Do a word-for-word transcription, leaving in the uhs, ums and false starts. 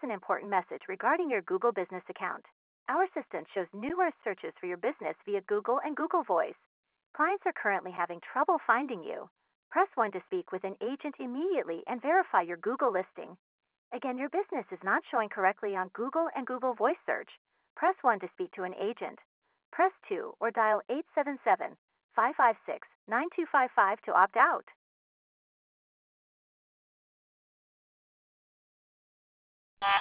an important message regarding your Google Business account. Our assistant shows numerous searches for your business via Google and Google Voice. Clients are currently having trouble finding you. Press one to speak with an agent immediately and verify your Google listing. Again, your business is not showing correctly on Google and Google Voice search. Press one to speak to an agent. Press two or dial eight seven seven, five five six, nine two five five to opt out.